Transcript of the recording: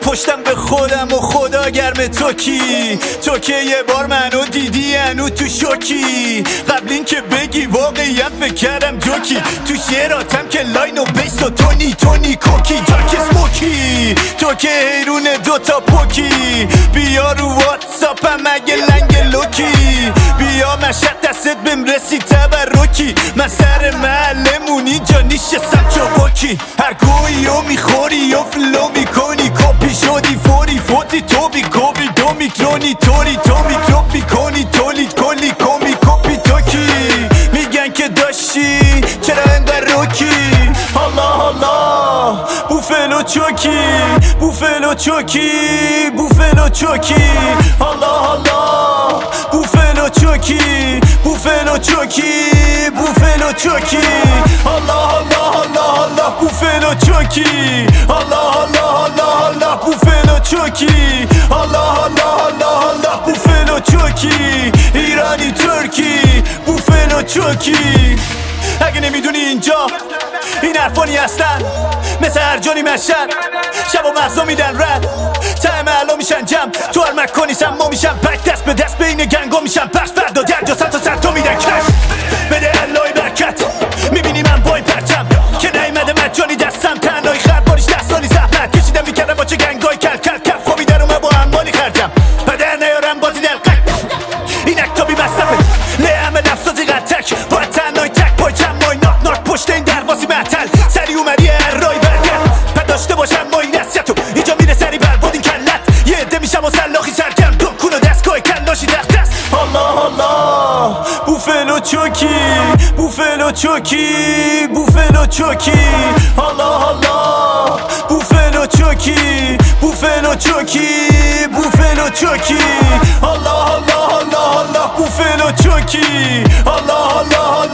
پشتم به خودم و خدا گرم تو که یه بار منو دیدی هنو تو شوکی. قبل این که بگی واقعیت فکر کردم جوکی. تو شعراتم که لاین و بیس و تونی کوکی جاک اسموکی. تو که حیرون دوتا پوکی. بیا رو واتساپم اگه لنگ لوکی. بیا مشهد دستت بهم رسید تبرکی. من سر محلمونی جا نیشستم چوبکی. هر گویی و میخوری و فلو میکنی. کپی شدی فوری فوتی تو بی کوبی دو میکرونی توری تو میکروپی کنی تولید کلی کمی کپی توکی. میگن که داشتی چرا انقدر روکی. حالا بوفلو چوکی بوفلو چوکی بوفلو چوکی. حالا بوفلو چوکی بوفلو چوکی بوفلو چوکی. حالا بوفلو چوکی. حالا بوفلو چوکی. حالا بوفلو چوکی. ایرانی ترکی بوفلو چوکی. اگه نمیدونی اینجا این حرفانی هستن مثل هر جانی مشهد. شب و مغزا میدن رد ته محلا میشن جمع. تو هر مکانی سما میشن پک. دست به دست بین گنگا میشن پخش. فردا درجا صد تا میدن کش. بده اللهی برکت. میبینی من با این پرچم که نیمده مجانی دستم. تنهایی خرباریش 10 سالی زحمت کشیدم میکردم با چه گنگای کل کف. خوابی در اومه با امالی خرجم بدر نیارم بازی دلقک. این اکتابی مصرفه له همه لفظازی قطک. باید تنهایی تک پای چمای ناک پشت این دربازی محتل. سری اومدی هر رای برگرد پد داشته باشم ما این نسیتو. اینجا میره سری برباد این کلت. یه عده میشم و سلاخی سرگرم دکون و دستگاه کلاشی دست. حالا بوفلو چوکی بوفلو چوکی بوفلو چوکی. حالا بوفلو چوکی بوفلو چوکی بوفلو چوکی. حالا بوفلو چوکی. حالا